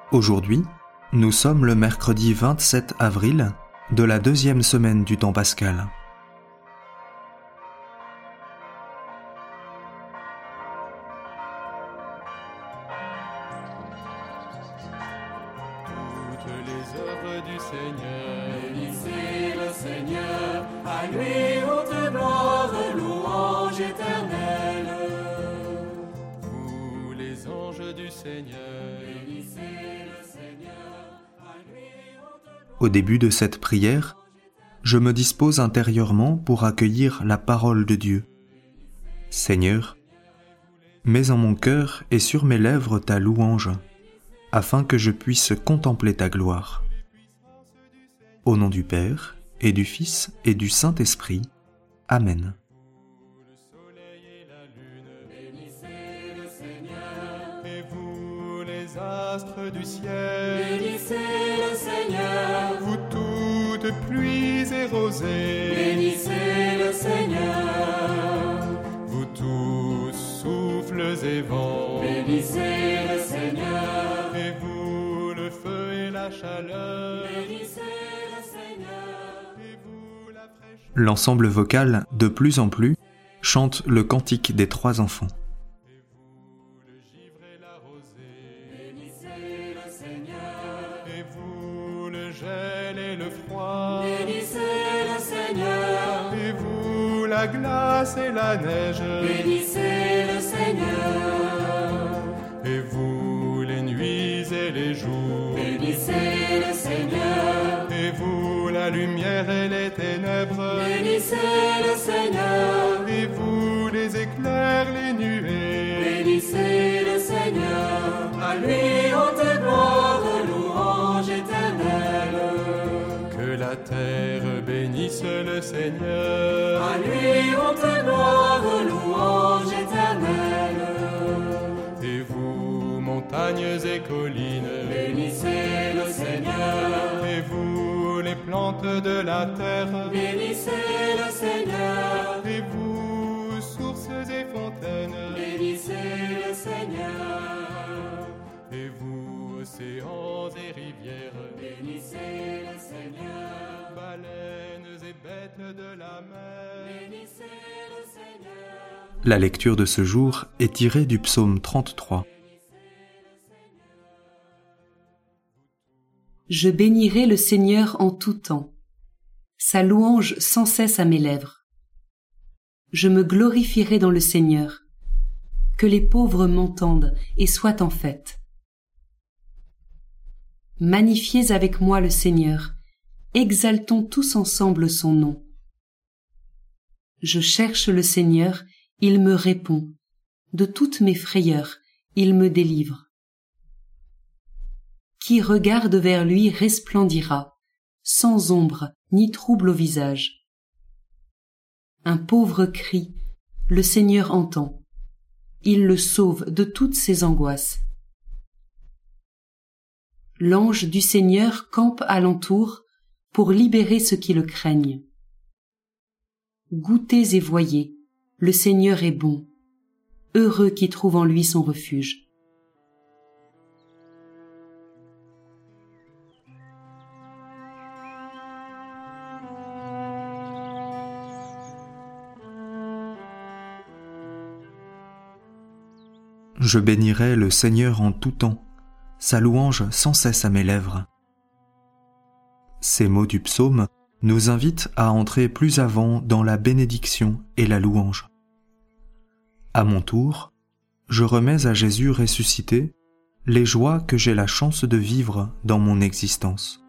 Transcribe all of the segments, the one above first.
Aujourd'hui, nous sommes le mercredi 27 avril de la 2e semaine du temps pascal. Toutes les œuvres du Seigneur, bénissez le Seigneur, à lui haute gloire, louange éternelle. Vous les anges du Seigneur, bénissez le Seigneur, à lui haute gloire. Au début de cette prière, je me dispose intérieurement pour accueillir la parole de Dieu. Seigneur, mets en mon cœur et sur mes lèvres ta louange, afin que je puisse contempler ta gloire. Au nom du Père, et du Fils, et du Saint-Esprit. Amen. Bénissez le Seigneur, et vous les astres du ciel. Bénissez le Seigneur, vous toutes pluies et rosées. Bénissez le Seigneur, vous tous souffles et vents. Bénissez le Seigneur, et vous le feu et la chaleur. Bénissez le Seigneur, et vous la fraîcheur. L'ensemble vocal, de plus en plus, chante le cantique des 3 enfants. Le givre et la rosée. Bénissez le Seigneur, et vous le gel et le froid. Bénissez le Seigneur, et vous la glace et la neige. Bénissez le Seigneur, et vous les nuits et les jours. Bénissez le Seigneur, et vous la lumière et les ténèbres. Bénissez le Seigneur, et vous les éclairs, les nuées. Bénissez le Seigneur, à lui haute gloire, louange éternelle. Que la terre bénisse le Seigneur, à lui haute gloire, louange éternelle. Et vous, montagnes et collines, bénissez le Seigneur. Et vous, les plantes de la terre, bénissez le Seigneur. Et vous, sources et fontaines, bénissez le Seigneur. Et vous, océans et rivières, bénissez le Seigneur. Baleines et bêtes de la mer, bénissez le Seigneur. La lecture de ce jour est tirée du psaume 33. Je bénirai le Seigneur en tout temps, sa louange sans cesse à mes lèvres. Je me glorifierai dans le Seigneur, que les pauvres m'entendent et soient en fête. Magnifiez avec moi le Seigneur, exaltons tous ensemble son nom. Je cherche le Seigneur, il me répond, de toutes mes frayeurs, il me délivre. Qui regarde vers lui resplendira, sans ombre ni trouble au visage. Un pauvre crie, le Seigneur entend. Il le sauve de toutes ses angoisses. L'ange du Seigneur campe alentour pour libérer ceux qui le craignent. Goûtez et voyez, le Seigneur est bon. Heureux qui trouve en lui son refuge. Je bénirai le Seigneur en tout temps, sa louange sans cesse à mes lèvres. Ces mots du psaume nous invitent à entrer plus avant dans la bénédiction et la louange. À mon tour, je remets à Jésus ressuscité les joies que j'ai la chance de vivre dans mon existence.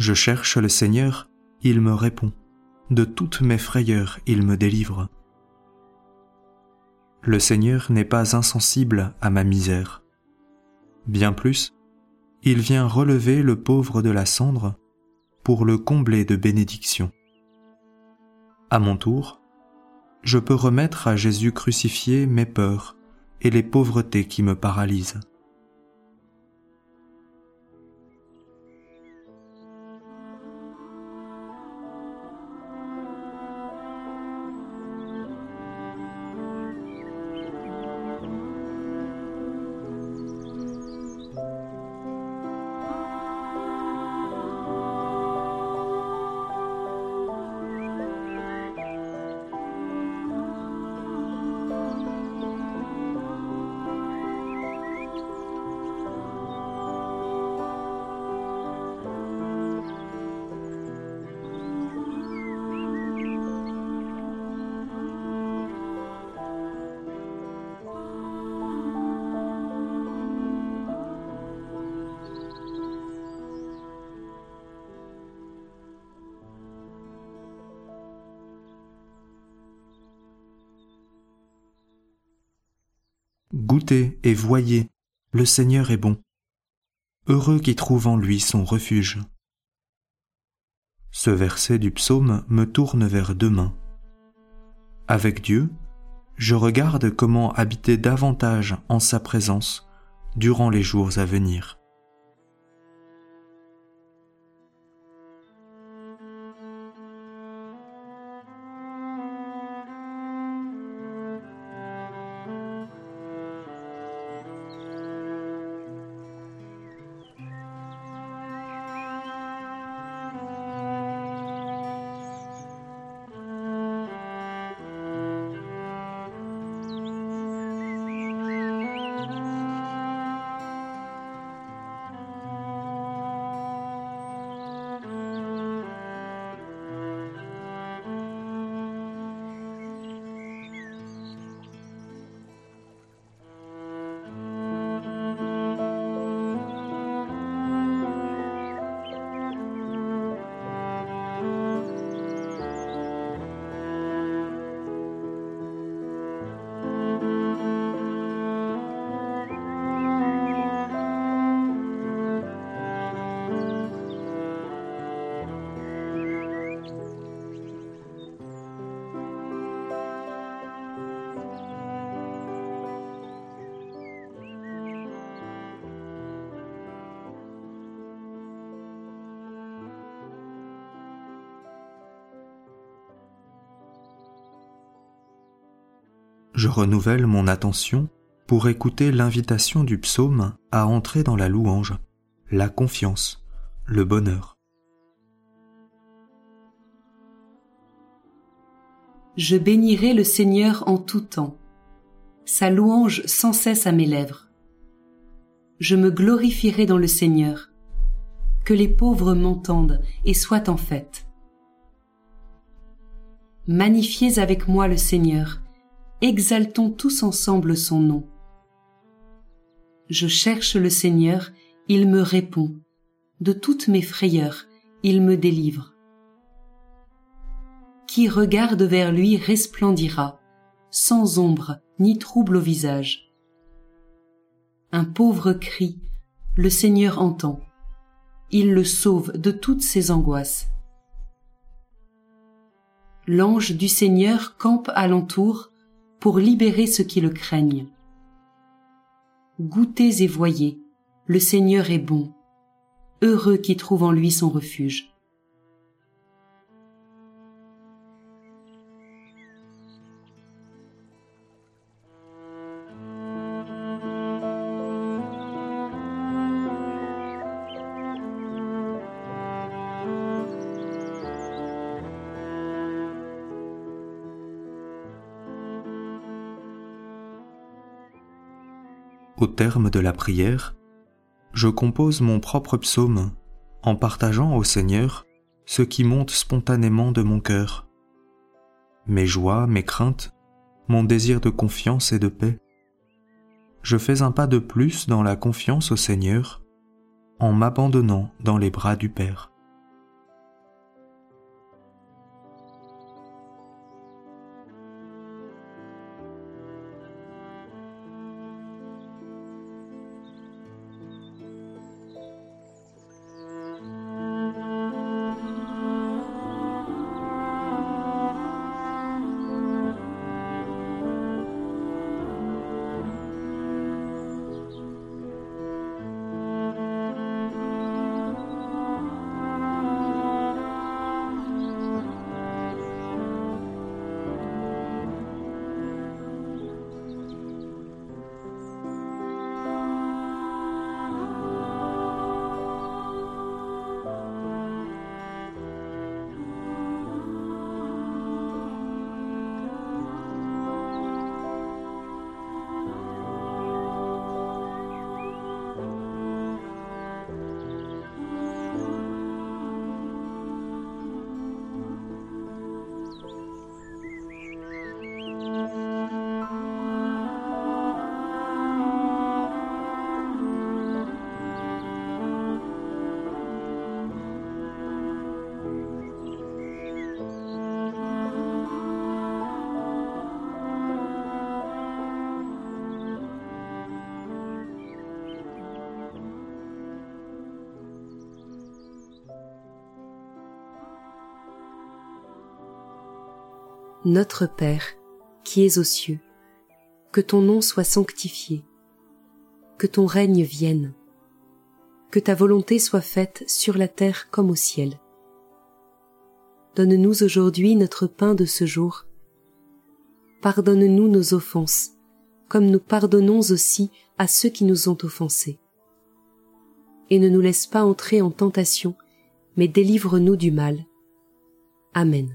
Je cherche le Seigneur, il me répond. De toutes mes frayeurs, il me délivre. Le Seigneur n'est pas insensible à ma misère. Bien plus, il vient relever le pauvre de la cendre pour le combler de bénédictions. À mon tour, je peux remettre à Jésus crucifié mes peurs et les pauvretés qui me paralysent. Goûtez et voyez, le Seigneur est bon. Heureux qui trouvent en lui son refuge. Ce verset du psaume me tourne vers demain. Avec Dieu, je regarde comment habiter davantage en sa présence durant les jours à venir. Je renouvelle mon attention pour écouter l'invitation du psaume à entrer dans la louange, la confiance, le bonheur. Je bénirai le Seigneur en tout temps, sa louange sans cesse à mes lèvres. Je me glorifierai dans le Seigneur, que les pauvres m'entendent et soient en fête. Magnifiez avec moi le Seigneur, exaltons tous ensemble son nom. Je cherche le Seigneur, il me répond. De toutes mes frayeurs, il me délivre. Qui regarde vers lui resplendira, sans ombre ni trouble au visage. Un pauvre crie, le Seigneur entend. Il le sauve de toutes ses angoisses. L'ange du Seigneur campe alentour pour libérer ceux qui le craignent. Goûtez et voyez, le Seigneur est bon, heureux qui trouve en lui son refuge. Au terme de la prière, je compose mon propre psaume en partageant au Seigneur ce qui monte spontanément de mon cœur. Mes joies, mes craintes, mon désir de confiance et de paix. Je fais un pas de plus dans la confiance au Seigneur en m'abandonnant dans les bras du Père. Notre Père, qui es aux cieux, que ton nom soit sanctifié, que ton règne vienne, que ta volonté soit faite sur la terre comme au ciel. Donne-nous aujourd'hui notre pain de ce jour. Pardonne-nous nos offenses, comme nous pardonnons aussi à ceux qui nous ont offensés. Et ne nous laisse pas entrer en tentation, mais délivre-nous du mal. Amen.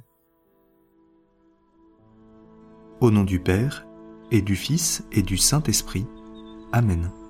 Au nom du Père, et du Fils, et du Saint-Esprit. Amen.